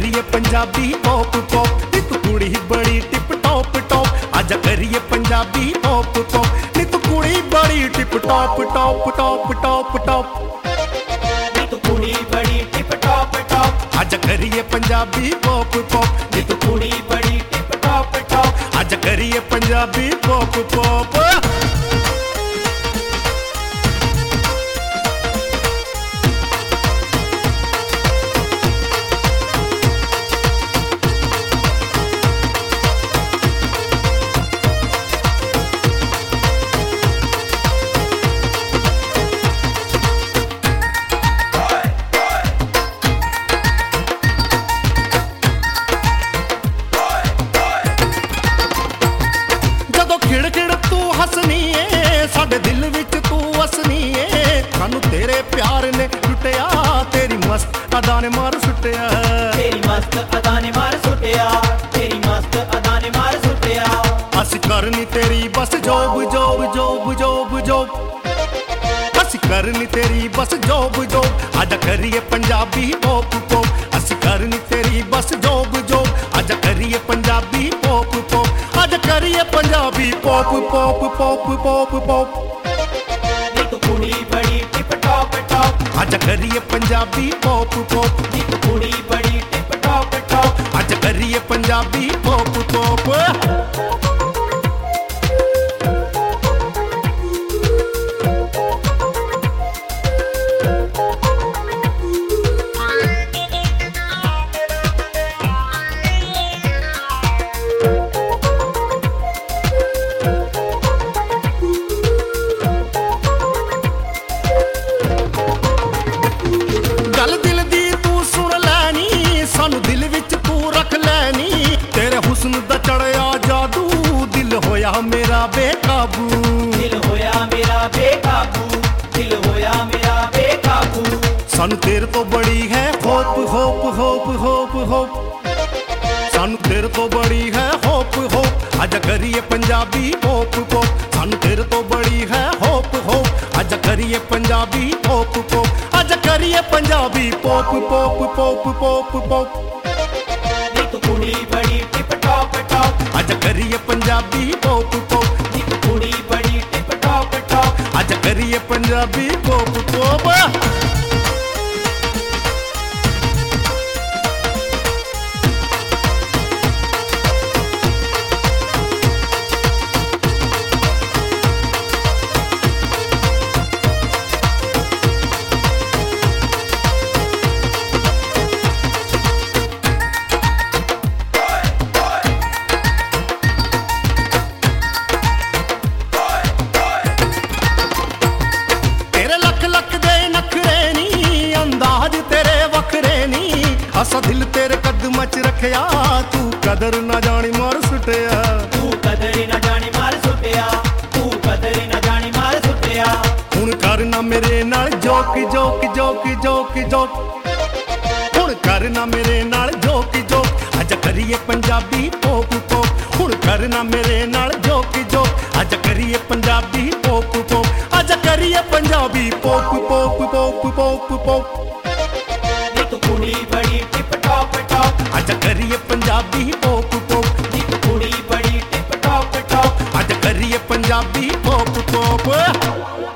करिए Punjabi pop pop नी तू कुड़ी बड़ी टिप टॉप टॉप आजा करिए पंजाबी पॉप पॉप नी तू कुड़ी बड़ी tip top top top top top नी तू कुड़ी बड़ी टिप टॉप टॉप आजा करिए पंजाबी पॉप पॉप नी तू कुड़ी बड़ी टिप टॉप टॉप आजा करिए पंजाबी पॉप पॉप खिड़ तू हसनी है साडे दिल विच तू वसनी है सानू तेरे प्यार ने लुटिया तेरी मस्त अदा ने मार सुटिया तेरी मस्त अदा ने मार सुटिया तेरी मस्त अदा ने मार सुटिया अस करनी तेरी बस job job job job job अस करनी तेरी बस जॉब जॉब आजा करिए पंजाबी पॉप पॉप अस करनी तेरी बस जॉब जॉब आजा करिए पंजाबी पॉप पॉप आजा करिए Punjabi pop pop pop pop pop नी तू कुड़ी बड़ी टिप टॉप टॉप आजा करिए पंजाबी पॉप पॉप नी तू कुड़ी बड़ी टिप टॉप टॉप आजा करिए पंजाबी पॉप पॉप गल दिल दी तू सुन लैनी सानू दिल विच तू रख लैनी तेरे हुस्न दा चढ़िया जादू दिल होया मेरा बेकाबू दिल होया मेरा बेकाबू दिल होया मेरा बेकाबू सानू तेरे तो बड़ी है hope hope hope hope hope सानू तेरे तो बड़ी है होप होप आजा करिए पंजाबी पॉप पॉप सानू तेरे तो बड़ी है होप होप आजा करिए पंजाबी पॉप पॉप आजा करिए Punjabi pop pop pop pop pop नी तू कुड़ी बड़ी टिप टॉप टॉप आजा करिए पंजाबी पॉप पॉप नी तू कुड़ी बड़ी टिप टॉप टॉप आजा करिए पंजाबी पॉप पॉप असा दिल तेरे कदम च रखया तू कदर ना जानी मार सुटिया तू कदर ना जानी मार सुटिया तू कदर ना जानी मार सुटिया हुण करना मेरे नाल joke joke joke joke joke हुण करना मेरे नाल जोक जोक आजा करिए पंजाबी पॉप पॉप हुण करना मेरे नाल जोक जोक आजा करिए पंजाबी पॉप पॉप आजा करिए Punjabi pop pop pop pop pop नी तू कुड़ी बड़ी टिप टॉप टॉप आजा करिए पंजाबी पॉप पॉप नी तू कुड़ी बड़ी टिप टॉप टॉप आजा करिए पंजाबी पॉप पॉप